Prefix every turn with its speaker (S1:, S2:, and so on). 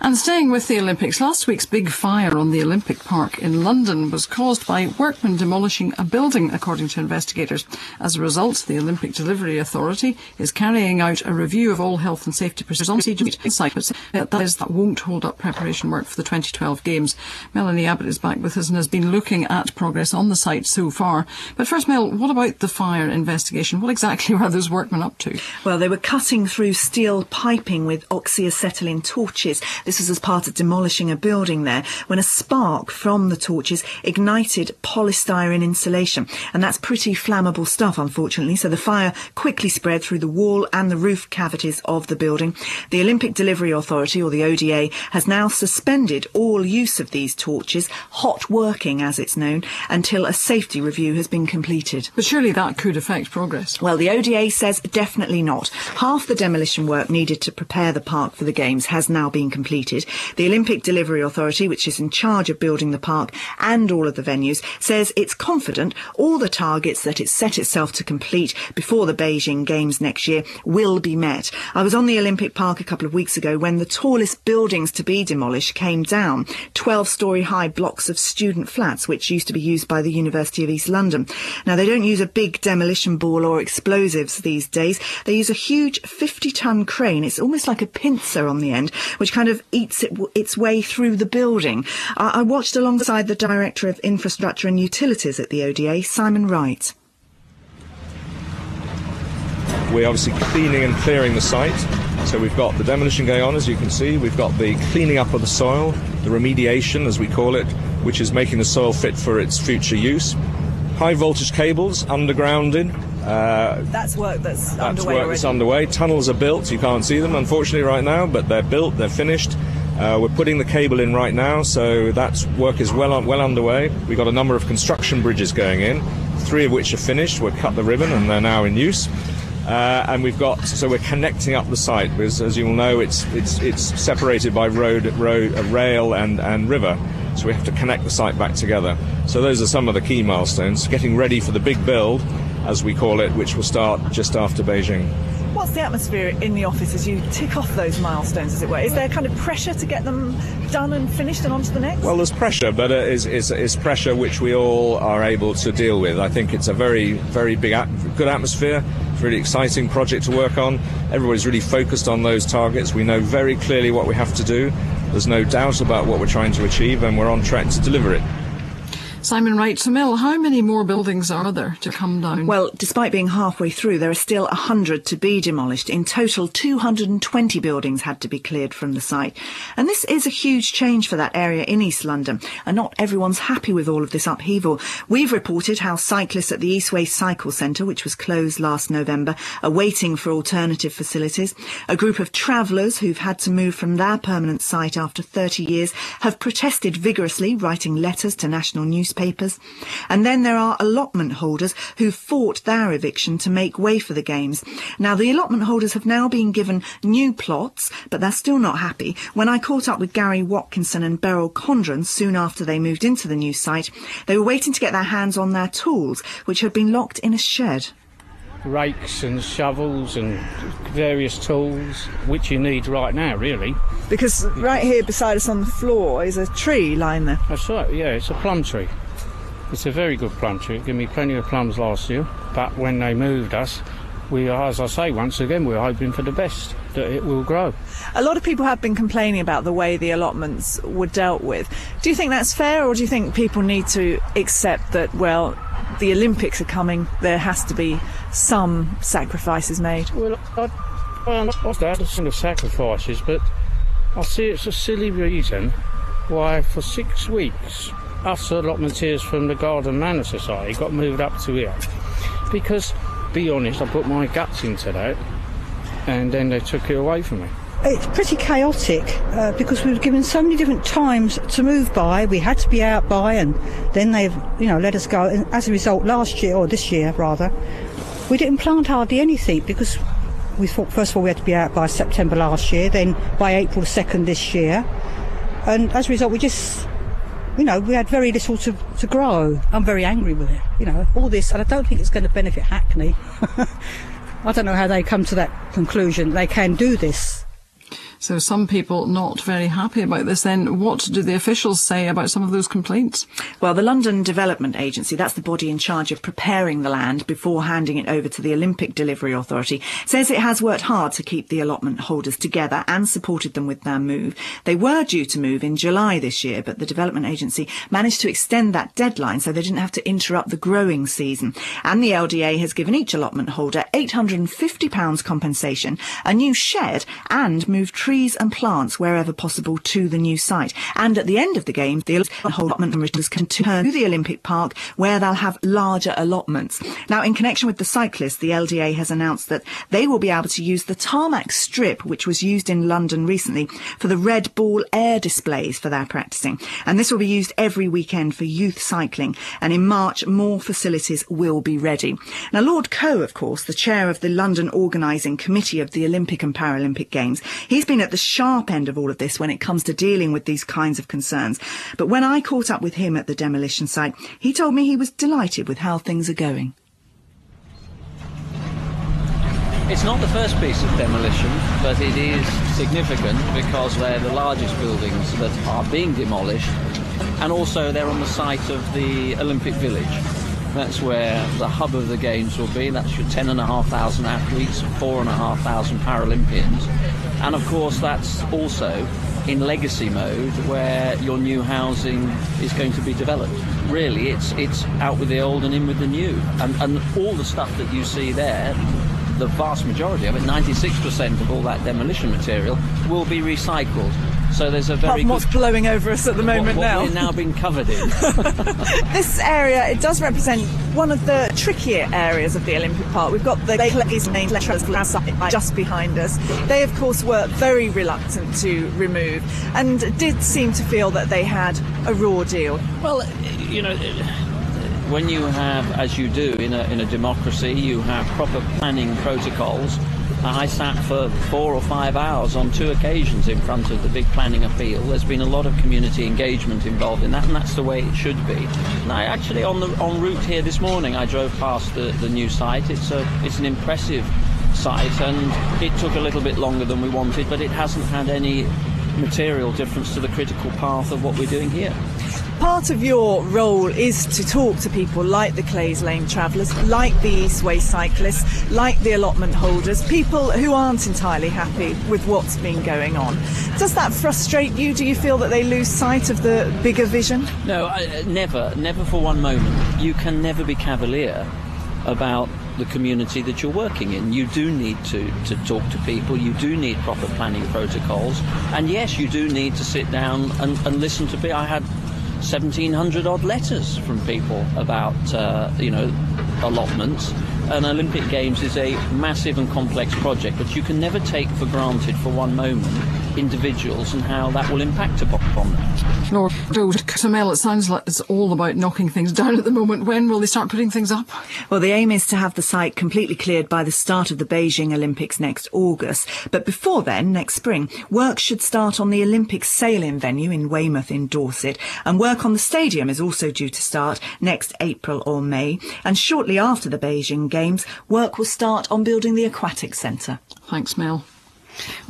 S1: And staying with the Olympics, last week's big fire on the Olympic Park in London was caused by workmen demolishing a building, according to investigators. As a result, the Olympic Delivery Authority is carrying out a review of all health and safety procedures on the site. That won't hold up preparation work for the 2012 Games. Melanie Abbott is back with us and has been looking at progress on the site so far. But first, Mel, what about the fire investigation? What exactly were those workmen up to?
S2: Well, they were cutting through steel piping with oxyacetylene torches. This was as part of demolishing a building there when a spark from the torches ignited polystyrene insulation. And that's pretty flammable stuff, unfortunately. So the fire quickly spread through the wall and the roof cavities of the building. The Olympic Delivery Authority, or the ODA, has now suspended all use of these torches, hot working as it's known, until a safety review has been completed.
S1: But surely that could affect progress.
S2: Well, the ODA says definitely not. Half the demolition work needed to prepare the park for the Games has now been completed. The Olympic Delivery Authority, which is in charge of building the park and all of the venues, says it's confident all the targets that it's set itself to complete before the Beijing Games next year will be met. I was on the Olympic Park a couple of weeks ago when the tallest buildings to be demolished came down, 12-storey high blocks of student flats, which used to be used by the University of East London. Now, they don't use a big demolition ball or explosives these days. They use a huge 50-ton crane. It's almost like a pincer on the end, which kind of eats its way through the building. I watched alongside the Director of Infrastructure and Utilities at the ODA, Simon Wright.
S3: We're obviously cleaning and clearing the site. So we've got the demolition going on, as you can see. We've got the cleaning up of the soil, the remediation, as we call it, which is making the soil fit for its future use. High voltage cables undergrounded.
S2: That's work that's underway already.
S3: That's underway. Tunnels are built. You can't see them, unfortunately, right now, but they're built, they're finished. We're putting the cable in right now, so that work is well underway. We've got a number of construction bridges going in, 3 of which are finished. We've cut the ribbon and they're now in use. And we're connecting up the site, because as you will know, it's separated by road, rail and river. So we have to connect the site back together. So those are some of the key milestones, getting ready for the big build, as we call it, which will start just after Beijing.
S2: What's the atmosphere in the office as you tick off those milestones, as it were? Is there kind of pressure to get them done and finished and on to the next?
S3: Well, there's pressure, but it's pressure which we all are able to deal with. I think it's a very, very good atmosphere. It's a really exciting project to work on. Everybody's really focused on those targets. We know very clearly what we have to do. There's no doubt about what we're trying to achieve, and we're on track to deliver it.
S1: Simon Wright. So, Mel, how many more buildings are there to come down?
S2: Well, despite being halfway through, there are still 100 to be demolished. In total, 220 buildings had to be cleared from the site. And this is a huge change for that area in East London. And not everyone's happy with all of this upheaval. We've reported how cyclists at the Eastway Cycle Centre, which was closed last November, are waiting for alternative facilities. A group of travellers who've had to move from their permanent site after 30 years have protested vigorously, writing letters to national newspapers. And then there are allotment holders who fought their eviction to make way for the Games. Now, the allotment holders have now been given new plots, but they're still not happy. When I caught up with Gary Watkinson and Beryl Condren soon after they moved into the new site, they were waiting to get their hands on their tools, which had been locked in a shed.
S4: Rakes and shovels and various tools, which you need right now, really.
S2: Because right here beside us on the floor is a tree lying there.
S4: That's right, yeah, it's a plum tree. It's a very good plum tree. It gave me plenty of plums last year. But when they moved us, we are, as I say, once again, we're hoping for the best, that it will grow.
S2: A lot of people have been complaining about the way the allotments were dealt with. Do you think that's fair, or do you think people need to accept that, well, the Olympics are coming, there has to be some sacrifices made?
S4: Well, I understand the sort of sacrifices, but I see it's a silly reason why for 6 weeks us allotmenteers from the Garden Manor Society got moved up to here. Because, be honest, I put my guts into that, and then they took it away from me.
S5: It's pretty chaotic because we were given so many different times to move by. We had to be out by, and then they've, let us go. And as a result, last year, or this year rather, we didn't plant hardly anything because we thought first of all we had to be out by September last year, then by April the 2nd this year, and as a result we just, we had very little to grow. I'm very angry with it, all this, and I don't think it's going to benefit Hackney. I don't know how they come to that conclusion. They can do this.
S1: So some people not very happy about this. Then what do the officials say about some of those complaints?
S2: Well, the London Development Agency, that's the body in charge of preparing the land before handing it over to the Olympic Delivery Authority, says it has worked hard to keep the allotment holders together and supported them with their move. They were due to move in July this year, but the Development Agency managed to extend that deadline so they didn't have to interrupt the growing season. And the LDA has given each allotment holder £850 compensation, a new shed, and moved trees and plants wherever possible to the new site. And at the end of the game, the allotment holders can turn to the Olympic Park where they'll have larger allotments. Now, in connection with the cyclists, the LDA has announced that they will be able to use the tarmac strip, which was used in London recently, for the Red Bull air displays for their practicing. And this will be used every weekend for youth cycling. And in March, more facilities will be ready. Now, Lord Coe, of course, the chair of the London Organising Committee of the Olympic and Paralympic Games, he's been at the sharp end of all of this when it comes to dealing with these kinds of concerns. But when I caught up with him at the demolition site, he told me he was delighted with how things are going.
S6: It's not the first piece of demolition, but it is significant because they're the largest buildings that are being demolished, and also they're on the site of the Olympic Village. That's where the hub of the Games will be. That's your 10,500 athletes, 4,500 Paralympians. And of course that's also in legacy mode where your new housing is going to be developed. Really, it's out with the old and in with the new. And all the stuff that you see there, the vast majority of it, 96% of all that demolition material, will be recycled. So there's a very
S2: what's blowing over us at the moment
S6: what
S2: now.
S6: We're now being covered in.
S2: This area, it does represent one of the trickier areas of the Olympic Park. We've got the Clays main just behind us. They, of course, were very reluctant to remove and did seem to feel that they had a raw deal.
S6: Well, you know, when you have, as you do in a democracy, you have proper planning protocols. I sat for 4 or 5 hours on 2 occasions in front of the big planning appeal. There's been a lot of community engagement involved in that, and that's the way it should be. And I actually, en route here this morning, I drove past the new site. It's an impressive site, and it took a little bit longer than we wanted, but it hasn't had any material difference to the critical path of what we're doing here.
S2: Part of your role is to talk to people like the Clays Lane travellers, like the Eastway cyclists, like the allotment holders, people who aren't entirely happy with what's been going on. Does that frustrate you? Do you feel that they lose sight of the bigger vision?
S6: No, never for one moment. You can never be cavalier about the community that you're working in. You do need to talk to people, you do need proper planning protocols, and yes, you do need to sit down and listen to people. I had 1,700 odd letters from people about allotments. An Olympic Games is a massive and complex project, but you can never take for granted for one moment individuals and how that will impact upon them.
S1: Lord Mel, it sounds like it's all about knocking things down at the moment. When will they start putting things up?
S2: Well, the aim is to have the site completely cleared by the start of the Beijing Olympics next August. But before then, next spring, work should start on the Olympic sailing venue in Weymouth in Dorset, and work on the stadium is also due to start next April or May. And shortly after the Beijing Games, work will start on building the aquatic centre.
S1: Thanks, Mel.